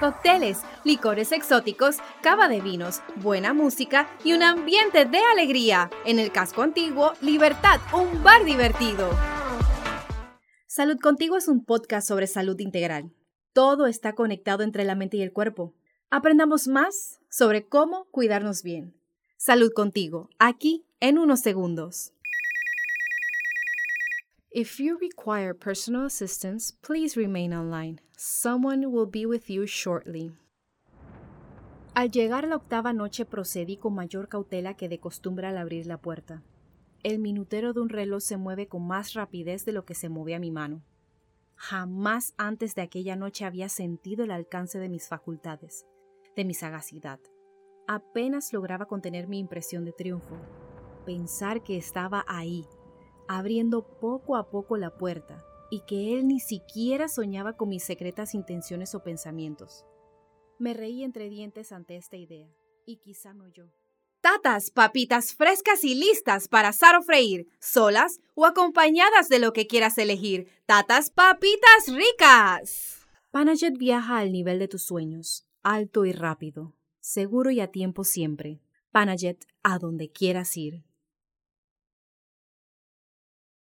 cócteles, licores exóticos, cava de vinos, buena música y un ambiente de alegría. En el casco antiguo, Libertad, un bar divertido. Salud Contigo es un podcast sobre salud integral. Todo está conectado entre la mente y el cuerpo. Aprendamos más sobre cómo cuidarnos bien. Salud Contigo, aquí en unos segundos. If you require personal assistance, please remain online. Someone will be with you shortly. Al llegar a la octava noche procedí con mayor cautela que de costumbre al abrir la puerta. El minutero de un reloj se mueve con más rapidez de lo que se movía mi mano. Jamás antes de aquella noche había sentido el alcance de mis facultades, de mi sagacidad. Apenas lograba contener mi impresión de triunfo. Pensar que estaba ahí, abriendo poco a poco la puerta, y que él ni siquiera soñaba con mis secretas intenciones o pensamientos. Me reí entre dientes ante esta idea, y quizá no yo. Tatas, papitas frescas y listas para asar o freír, solas o acompañadas de lo que quieras elegir. Tatas, papitas ricas. Panajet viaja al nivel de tus sueños, alto y rápido, seguro y a tiempo siempre. Panajet, a donde quieras ir.